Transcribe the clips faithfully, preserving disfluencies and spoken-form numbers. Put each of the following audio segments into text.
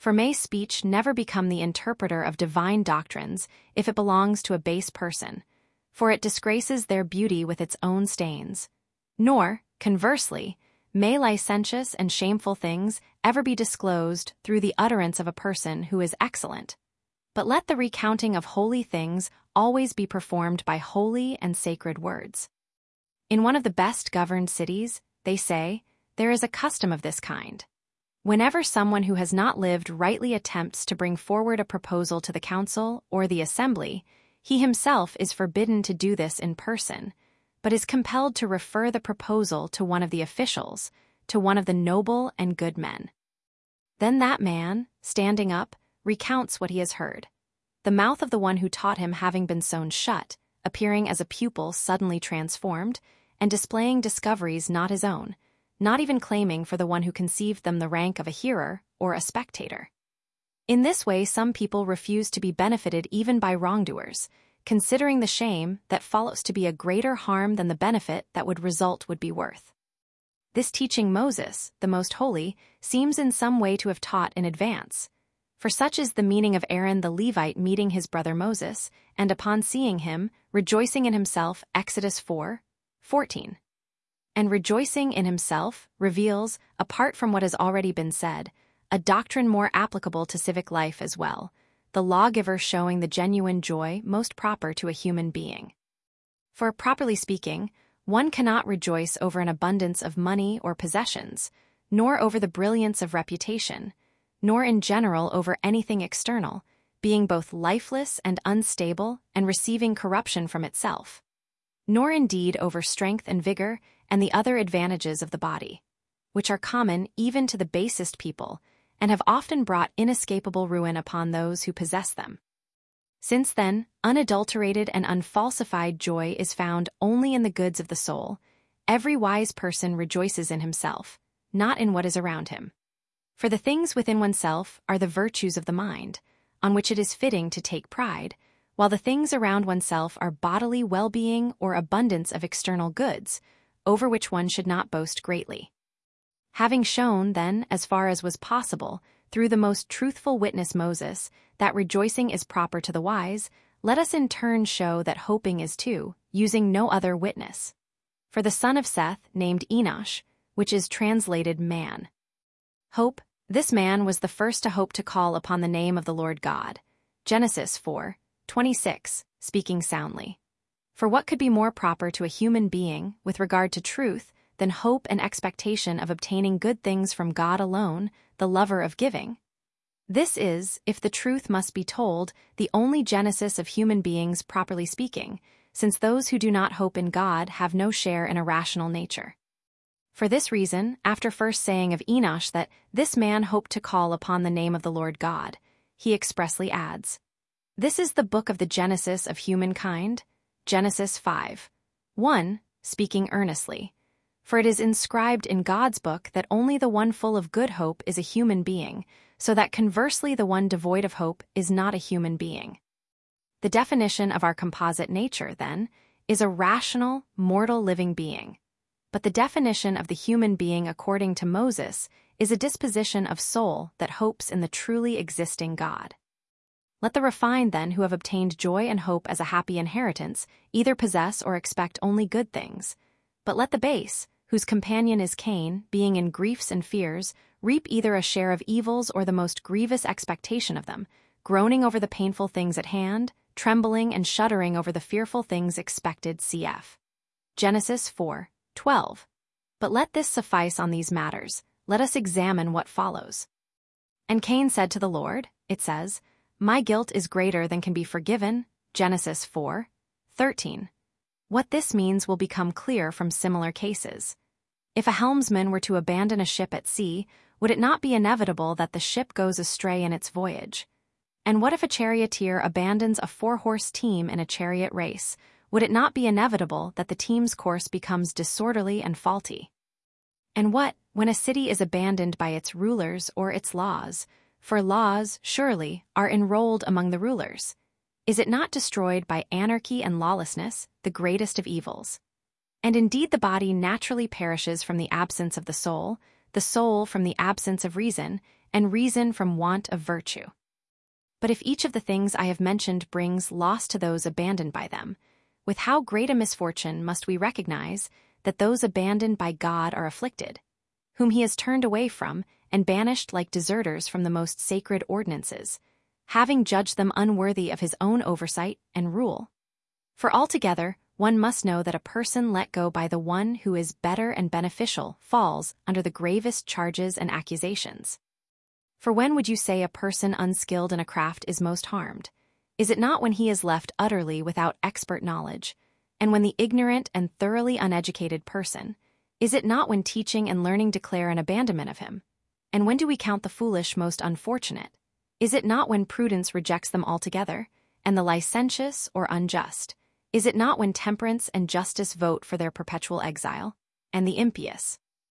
For may speech never become the interpreter of divine doctrines if it belongs to a base person, for it disgraces their beauty with its own stains. Nor, conversely, may licentious and shameful things ever be disclosed through the utterance of a person who is excellent. But let the recounting of holy things always be performed by holy and sacred words. In one of the best governed cities, they say, there is a custom of this kind. Whenever someone who has not lived rightly attempts to bring forward a proposal to the council or the assembly, he himself is forbidden to do this in person, but is compelled to refer the proposal to one of the officials, to one of the noble and good men. Then that man, standing up, recounts what he has heard, the mouth of the one who taught him having been sewn shut, appearing as a pupil suddenly transformed, and displaying discoveries not his own, not even claiming for the one who conceived them the rank of a hearer or a spectator. In this way some people refuse to be benefited even by wrongdoers, considering the shame that follows to be a greater harm than the benefit that would result would be worth. This teaching Moses, the Most Holy, seems in some way to have taught in advance, for such is the meaning of Aaron the Levite meeting his brother Moses, and upon seeing him, rejoicing in himself, Exodus four fourteen. And rejoicing in himself reveals, apart from what has already been said, a doctrine more applicable to civic life as well, the lawgiver showing the genuine joy most proper to a human being. For, properly speaking, one cannot rejoice over an abundance of money or possessions, nor over the brilliance of reputation, nor in general over anything external, being both lifeless and unstable and receiving corruption from itself, nor indeed over strength and vigor and the other advantages of the body, which are common even to the basest people, and have often brought inescapable ruin upon those who possess them. Since then, unadulterated and unfalsified joy is found only in the goods of the soul, every wise person rejoices in himself, not in what is around him. For the things within oneself are the virtues of the mind, on which it is fitting to take pride, while the things around oneself are bodily well-being or abundance of external goods, over which one should not boast greatly. Having shown, then, as far as was possible, through the most truthful witness Moses, that rejoicing is proper to the wise, let us in turn show that hoping is too, using no other witness. For the son of Seth, named Enosh, which is translated man. Hope, this man was the first to hope to call upon the name of the Lord God. Genesis four twenty-six, speaking soundly. For what could be more proper to a human being, with regard to truth, than hope and expectation of obtaining good things from God alone, the lover of giving? This is, if the truth must be told, the only genesis of human beings properly speaking, since those who do not hope in God have no share in a rational nature. For this reason, after first saying of Enosh that this man hoped to call upon the name of the Lord God, he expressly adds, "This is the book of the Genesis of humankind." Genesis five one, speaking earnestly. For it is inscribed in God's book that only the one full of good hope is a human being, so that conversely the one devoid of hope is not a human being. The definition of our composite nature, then, is a rational, mortal living being. But the definition of the human being according to Moses is a disposition of soul that hopes in the truly existing God. Let the refined, then, who have obtained joy and hope as a happy inheritance, either possess or expect only good things. But let the base, whose companion is Cain, being in griefs and fears, reap either a share of evils or the most grievous expectation of them, groaning over the painful things at hand, trembling and shuddering over the fearful things expected. Cf. Genesis four twelve. But let this suffice on these matters. Let us examine what follows. And Cain said to the Lord, it says, "My guilt is greater than can be forgiven." Genesis four thirteen. What this means will become clear from similar cases. If a helmsman were to abandon a ship at sea, would it not be inevitable that the ship goes astray in its voyage? And what if a charioteer abandons a four-horse team in a chariot race? Would it not be inevitable that the team's course becomes disorderly and faulty? And what, when a city is abandoned by its rulers or its laws? For laws, surely, are enrolled among the rulers. Is it not destroyed by anarchy and lawlessness, the greatest of evils? And indeed the body naturally perishes from the absence of the soul, the soul from the absence of reason, and reason from want of virtue. But if each of the things I have mentioned brings loss to those abandoned by them, with how great a misfortune must we recognize that those abandoned by God are afflicted, whom he has turned away from and banished like deserters from the most sacred ordinances, having judged them unworthy of his own oversight and rule. For altogether, one must know that a person let go by the one who is better and beneficial falls under the gravest charges and accusations. For when would you say a person unskilled in a craft is most harmed? Is it not when he is left utterly without expert knowledge, and when the ignorant and thoroughly uneducated person, is it not when teaching and learning declare an abandonment of him? And when do we count the foolish most unfortunate? Is it not when prudence rejects them altogether, and the licentious or unjust? Is it not when temperance and justice vote for their perpetual exile, and the impious?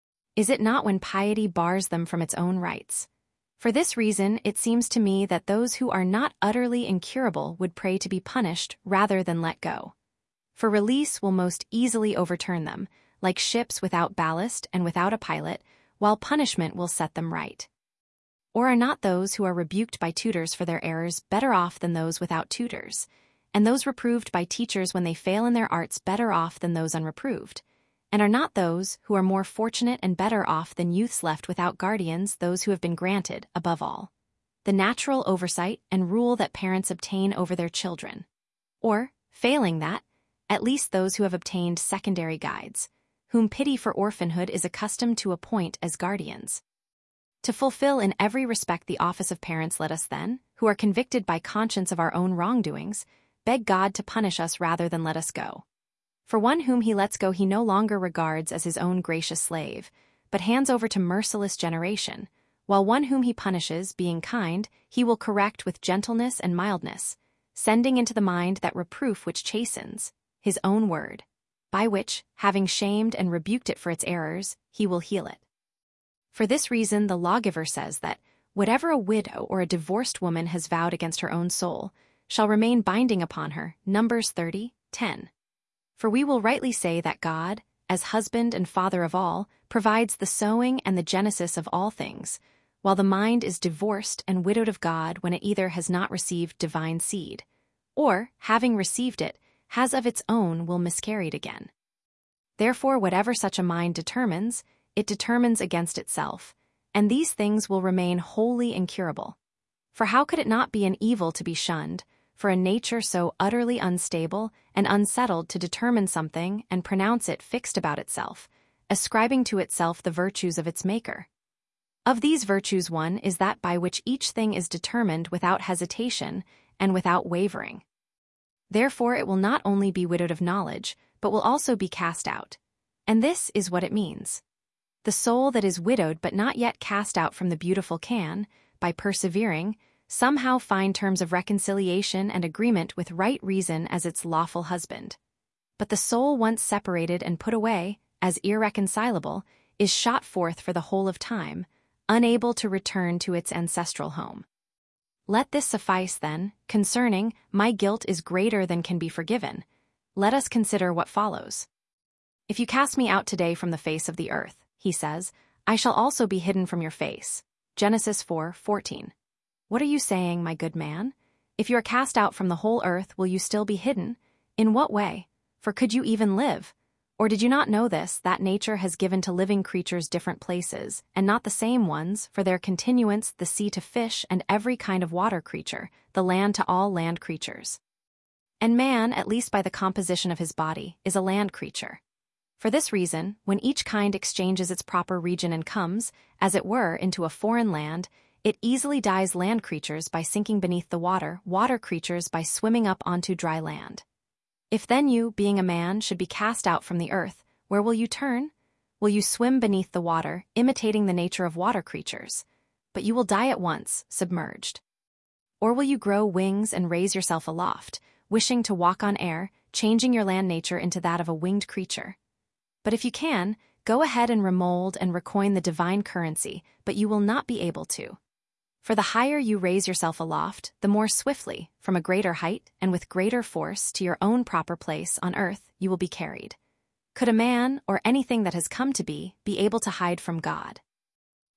Is it not when piety bars them from its own rights? For this reason, it seems to me that those who are not utterly incurable would pray to be punished rather than let go. For release will most easily overturn them, like ships without ballast and without a pilot, while punishment will set them right. Or are not those who are rebuked by tutors for their errors better off than those without tutors, and those reproved by teachers when they fail in their arts better off than those unreproved? And are not those who are more fortunate and better off than youths left without guardians those who have been granted, above all, the natural oversight and rule that parents obtain over their children? Or, failing that, at least those who have obtained secondary guides, whom pity for orphanhood is accustomed to appoint as guardians? To fulfill in every respect the office of parents, let us then, who are convicted by conscience of our own wrongdoings, beg God to punish us rather than let us go. For one whom he lets go he no longer regards as his own gracious slave, but hands over to merciless generation, while one whom he punishes, being kind, he will correct with gentleness and mildness, sending into the mind that reproof which chastens, his own word, by which, having shamed and rebuked it for its errors, he will heal it. For this reason the lawgiver says that, whatever a widow or a divorced woman has vowed against her own soul, shall remain binding upon her, Numbers thirty, ten. For we will rightly say that God, as husband and father of all, provides the sowing and the genesis of all things, while the mind is divorced and widowed of God when it either has not received divine seed, or, having received it, has of its own will miscarried again. Therefore whatever such a mind determines, it determines against itself, and these things will remain wholly incurable. For how could it not be an evil to be shunned, for a nature so utterly unstable and unsettled to determine something and pronounce it fixed about itself, ascribing to itself the virtues of its maker? Of these virtues one is that by which each thing is determined without hesitation and without wavering. Therefore it will not only be widowed of knowledge, but will also be cast out. And this is what it means. The soul that is widowed but not yet cast out from the beautiful can, by persevering, somehow find terms of reconciliation and agreement with right reason as its lawful husband. But the soul once separated and put away, as irreconcilable, is shot forth for the whole of time, unable to return to its ancestral home. Let this suffice, then, concerning, my guilt is greater than can be forgiven. Let us consider what follows. If you cast me out today from the face of the earth, he says, I shall also be hidden from your face. Genesis four fourteen. What are you saying, my good man? If you are cast out from the whole earth, will you still be hidden? In what way? For could you even live? Or did you not know this, that nature has given to living creatures different places, and not the same ones, for their continuance the sea to fish and every kind of water creature, the land to all land creatures? And man, at least by the composition of his body, is a land creature. For this reason, when each kind exchanges its proper region and comes, as it were, into a foreign land, it easily dies land creatures by sinking beneath the water, water creatures by swimming up onto dry land. If then you, being a man, should be cast out from the earth, where will you turn? Will you swim beneath the water, imitating the nature of water creatures? But you will die at once, submerged. Or will you grow wings and raise yourself aloft, wishing to walk on air, changing your land nature into that of a winged creature? But if you can, go ahead and remold and recoin the divine currency, but you will not be able to. For the higher you raise yourself aloft, the more swiftly, from a greater height and with greater force to your own proper place on earth, you will be carried. Could a man, or anything that has come to be, be able to hide from God?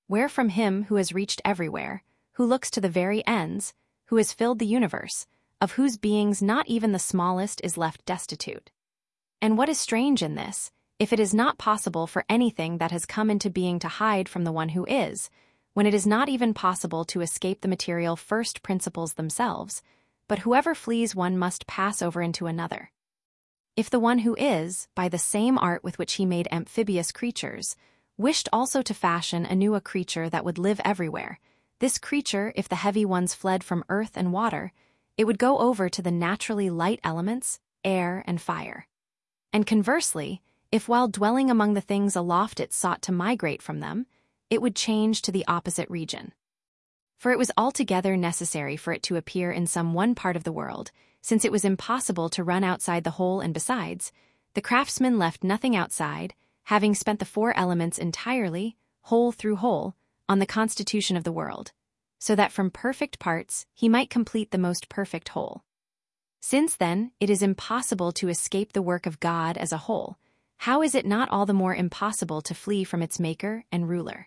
Where from him who has reached everywhere, who looks to the very ends, who has filled the universe, of whose beings not even the smallest is left destitute. And what is strange in this, if it is not possible for anything that has come into being to hide from the one who is, when it is not even possible to escape the material first principles themselves, but whoever flees one must pass over into another. If the one who is, by the same art with which he made amphibious creatures, wished also to fashion anew a creature that would live everywhere, this creature, if the heavy ones fled from earth and water, it would go over to the naturally light elements, air and fire. And conversely, if while dwelling among the things aloft it sought to migrate from them, it would change to the opposite region. For it was altogether necessary for it to appear in some one part of the world, since it was impossible to run outside the whole, and besides, the craftsman left nothing outside, having spent the four elements entirely, whole through whole, on the constitution of the world, so that from perfect parts he might complete the most perfect whole. Since then it is impossible to escape the work of God as a whole, how is it not all the more impossible to flee from its maker and ruler?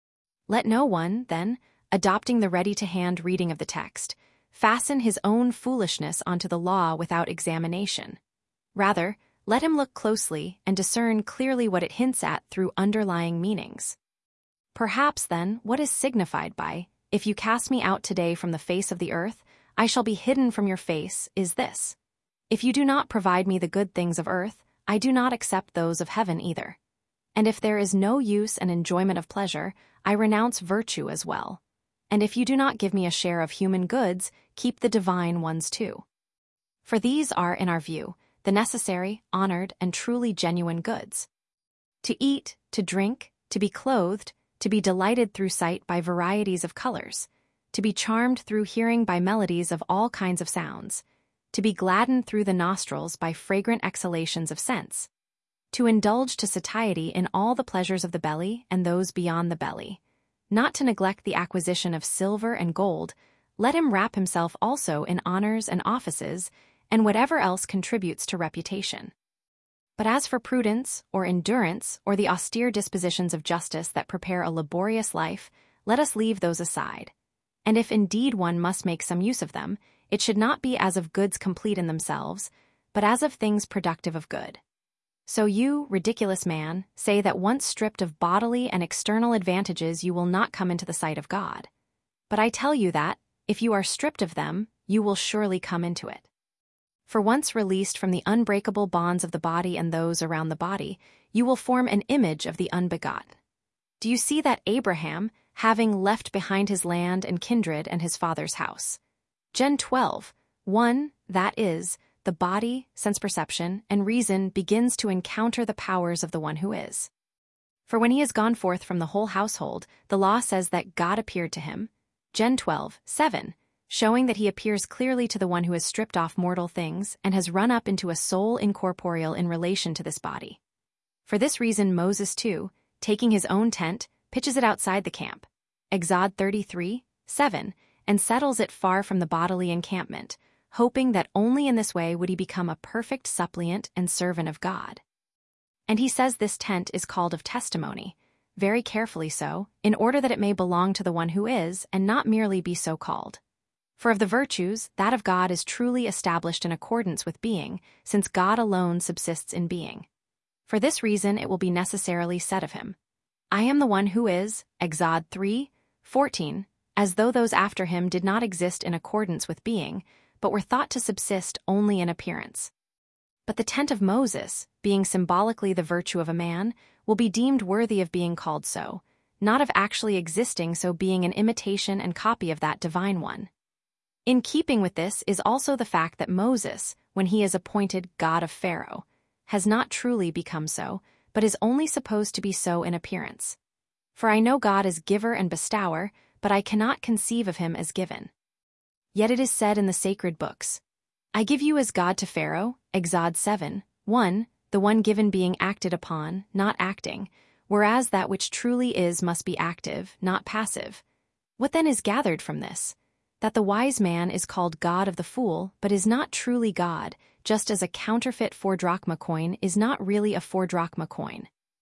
Let no one, then, adopting the ready-to-hand reading of the text, fasten his own foolishness onto the law without examination. Rather, let him look closely and discern clearly what it hints at through underlying meanings. Perhaps, then, what is signified by, "If you cast me out today from the face of the earth, I shall be hidden from your face," is this: if you do not provide me the good things of earth, I do not accept those of heaven either. And if there is no use and enjoyment of pleasure, I renounce virtue as well. And if you do not give me a share of human goods, keep the divine ones too. For these are, in our view, the necessary, honored, and truly genuine goods. To eat, to drink, to be clothed, to be delighted through sight by varieties of colors, to be charmed through hearing by melodies of all kinds of sounds, to be gladdened through the nostrils by fragrant exhalations of scents, to indulge to satiety in all the pleasures of the belly and those beyond the belly, not to neglect the acquisition of silver and gold, let him wrap himself also in honors and offices, and whatever else contributes to reputation. But as for prudence, or endurance, or the austere dispositions of justice that prepare a laborious life, let us leave those aside. And if indeed one must make some use of them, it should not be as of goods complete in themselves, but as of things productive of good. So you, ridiculous man, say that once stripped of bodily and external advantages you will not come into the sight of God. But I tell you that, if you are stripped of them, you will surely come into it. For once released from the unbreakable bonds of the body and those around the body, you will form an image of the unbegotten. Do you see that Abraham, having left behind his land and kindred and his father's house? Gen twelve, one, that is, the body, sense perception, and reason begins to encounter the powers of the one who is. For when he has gone forth from the whole household, the law says that God appeared to him. Gen twelve, seven, showing that he appears clearly to the one who has stripped off mortal things and has run up into a soul incorporeal in relation to this body. For this reason Moses too, taking his own tent, pitches it outside the camp. Exod thirty-three, seven, and settles it far from the bodily encampment, hoping that only in this way would he become a perfect suppliant and servant of God. And he says this tent is called of testimony, very carefully so, in order that it may belong to the one who is, and not merely be so called. For of the virtues, that of God is truly established in accordance with being, since God alone subsists in being. For this reason it will be necessarily said of him, I am the one who is, Exod three, fourteen, as though those after him did not exist in accordance with being, but were thought to subsist only in appearance. But the tent of Moses, being symbolically the virtue of a man, will be deemed worthy of being called so, not of actually existing so being an imitation and copy of that divine one. In keeping with this is also the fact that Moses, when he is appointed God of Pharaoh, has not truly become so, but is only supposed to be so in appearance. For I know God as giver and bestower, but I cannot conceive of him as given. Yet it is said in the sacred books, I give you as God to Pharaoh, Exod seven, one, the one given being acted upon, not acting, whereas that which truly is must be active, not passive. What then is gathered from this? That the wise man is called God of the fool, but is not truly God, just as a counterfeit four drachma coin is not really a four drachma coin.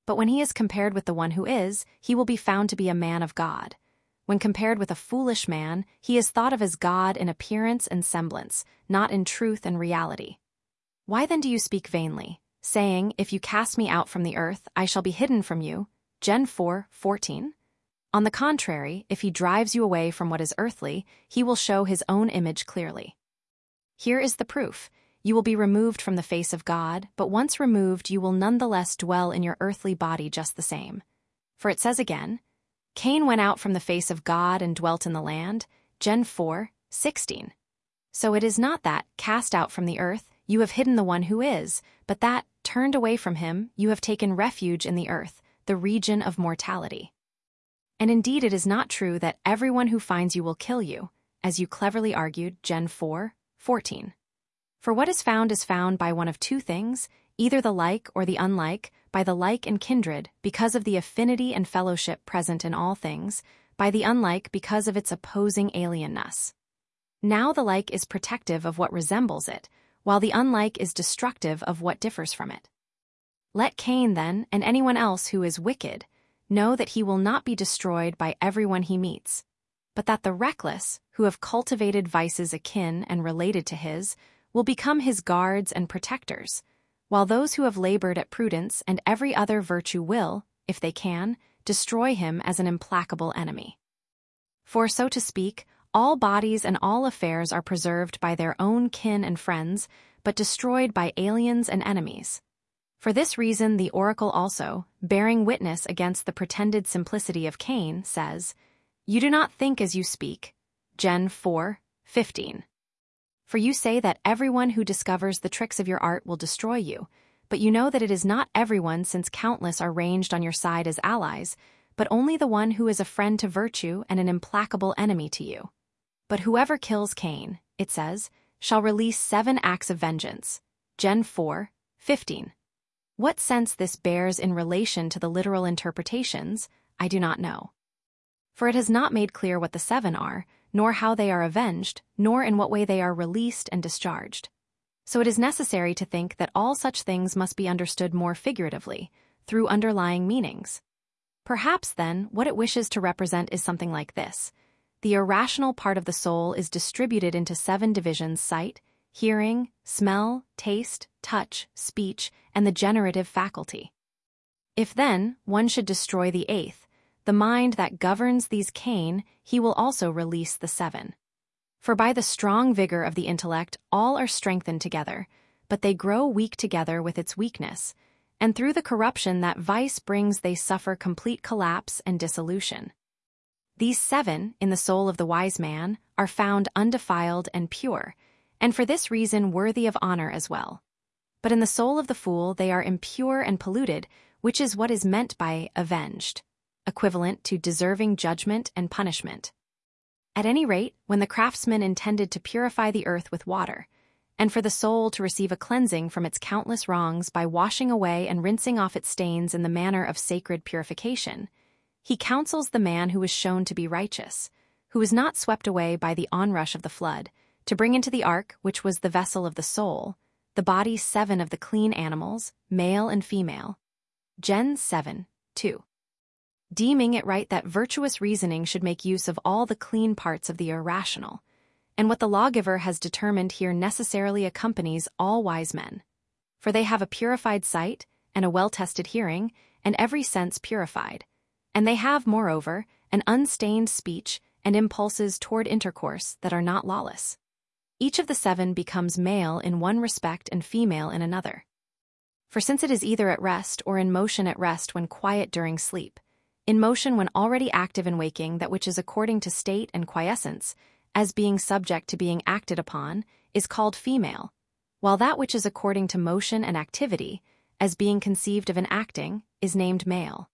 But when he is compared with the one who is, he will be found to be a man of God. When compared with a foolish man, he is thought of as God in appearance and semblance, not in truth and reality. Why then do you speak vainly, saying, if you cast me out from the earth, I shall be hidden from you? Gen four fourteen. On the contrary, if he drives you away from what is earthly, he will show his own image clearly. Here is the proof. You will be removed from the face of God, but once removed you will nonetheless dwell in your earthly body just the same. For it says again, Cain went out from the face of God and dwelt in the land, Gen four sixteen. So it is not that, cast out from the earth, you have hidden the one who is, but that, turned away from him, you have taken refuge in the earth, the region of mortality. And indeed it is not true that everyone who finds you will kill you, as you cleverly argued, Gen four fourteen. For what is found is found by one of two things, either the like or the unlike, by the like and kindred, because of the affinity and fellowship present in all things, by the unlike because of its opposing alienness. Now the like is protective of what resembles it, while the unlike is destructive of what differs from it. Let Cain, then, and anyone else who is wicked, know that he will not be destroyed by everyone he meets, but that the reckless, who have cultivated vices akin and related to his, will become his guards and protectors, while those who have labored at prudence and every other virtue will, if they can, destroy him as an implacable enemy. For, so to speak, all bodies and all affairs are preserved by their own kin and friends, but destroyed by aliens and enemies. For this reason the oracle also, bearing witness against the pretended simplicity of Cain, says, You do not think as you speak. Gen four fifteen. For you say that everyone who discovers the tricks of your art will destroy you, but you know that it is not everyone, since countless are ranged on your side as allies, but only the one who is a friend to virtue and an implacable enemy to you. But whoever kills Cain, it says, shall release seven acts of vengeance. Gen four fifteen. What sense this bears in relation to the literal interpretations, I do not know. For it has not made clear what the seven are, nor how they are avenged, nor in what way they are released and discharged. So it is necessary to think that all such things must be understood more figuratively, through underlying meanings. Perhaps, then, what it wishes to represent is something like this. The irrational part of the soul is distributed into seven divisions: sight, hearing, smell, taste, touch, speech, and the generative faculty. If, then, one should destroy the eighth, the mind that governs these Cain, he will also release the seven. For by the strong vigor of the intellect all are strengthened together, but they grow weak together with its weakness, and through the corruption that vice brings they suffer complete collapse and dissolution. These seven, in the soul of the wise man, are found undefiled and pure, and for this reason worthy of honor as well. But in the soul of the fool they are impure and polluted, which is what is meant by avenged, equivalent to deserving judgment and punishment. At any rate, when the craftsman intended to purify the earth with water, and for the soul to receive a cleansing from its countless wrongs by washing away and rinsing off its stains in the manner of sacred purification, he counsels the man who is shown to be righteous, who is not swept away by the onrush of the flood, to bring into the ark, which was the vessel of the soul, the bodies seven of the clean animals, male and female. Gen seven two. Deeming it right that virtuous reasoning should make use of all the clean parts of the irrational, and what the lawgiver has determined here necessarily accompanies all wise men. For they have a purified sight, and a well-tested hearing, and every sense purified, and they have, moreover, an unstained speech and impulses toward intercourse that are not lawless. Each of the seven becomes male in one respect and female in another. For since it is either at rest or in motion at rest when quiet during sleep, in motion when already active and waking, that which is according to state and quiescence, as being subject to being acted upon, is called female, while that which is according to motion and activity, as being conceived of an acting, is named male.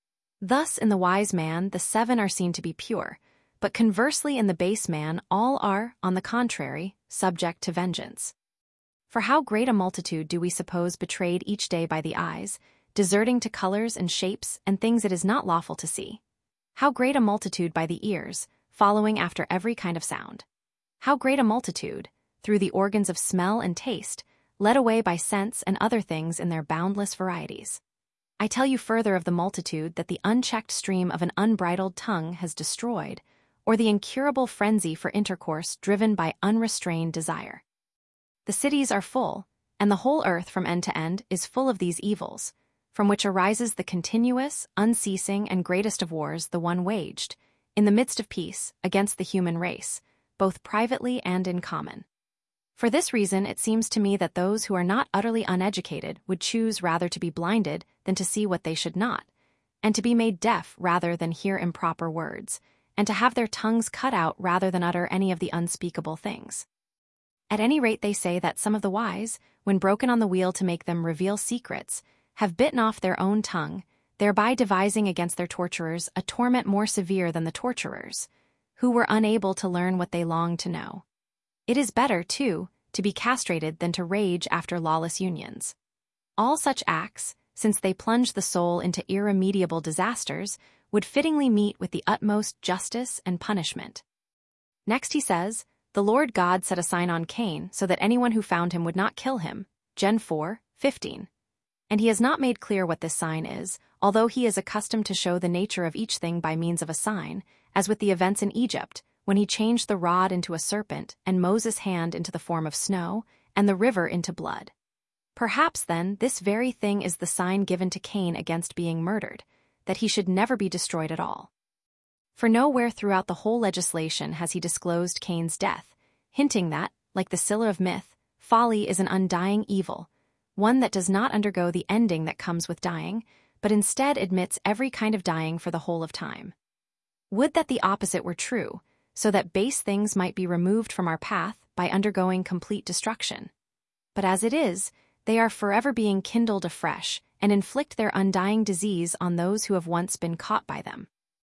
Thus in the wise man the seven are seen to be pure, but conversely in the base man all are, on the contrary, subject to vengeance. For how great a multitude do we suppose betrayed each day by the eyes, deserting to colors and shapes and things it is not lawful to see? How great a multitude by the ears, following after every kind of sound? How great a multitude, through the organs of smell and taste, led away by sense and other things in their boundless varieties? I tell you further of the multitude that the unchecked stream of an unbridled tongue has destroyed, or the incurable frenzy for intercourse driven by unrestrained desire. The cities are full, and the whole earth from end to end is full of these evils, from which arises the continuous, unceasing, and greatest of wars, the one waged, in the midst of peace, against the human race, both privately and in common. For this reason, it seems to me that those who are not utterly uneducated would choose rather to be blinded than to see what they should not, and to be made deaf rather than hear improper words, and to have their tongues cut out rather than utter any of the unspeakable things. At any rate, they say that some of the wise, when broken on the wheel to make them reveal secrets, have bitten off their own tongue, thereby devising against their torturers a torment more severe than the torturers, who were unable to learn what they longed to know. It is better, too, to be castrated than to rage after lawless unions. All such acts, since they plunge the soul into irremediable disasters, would fittingly meet with the utmost justice and punishment. Next he says, the Lord God set a sign on Cain so that anyone who found him would not kill him. Gen four, fifteen. And he has not made clear what this sign is, although he is accustomed to show the nature of each thing by means of a sign, as with the events in Egypt, when he changed the rod into a serpent, and Moses' hand into the form of snow, and the river into blood. Perhaps, then, this very thing is the sign given to Cain against being murdered, that he should never be destroyed at all. For nowhere throughout the whole legislation has he disclosed Cain's death, hinting that, like the Scylla of myth, folly is an undying evil, one that does not undergo the ending that comes with dying, but instead admits every kind of dying for the whole of time. Would that the opposite were true, so that base things might be removed from our path by undergoing complete destruction. But as it is, they are forever being kindled afresh and inflict their undying disease on those who have once been caught by them.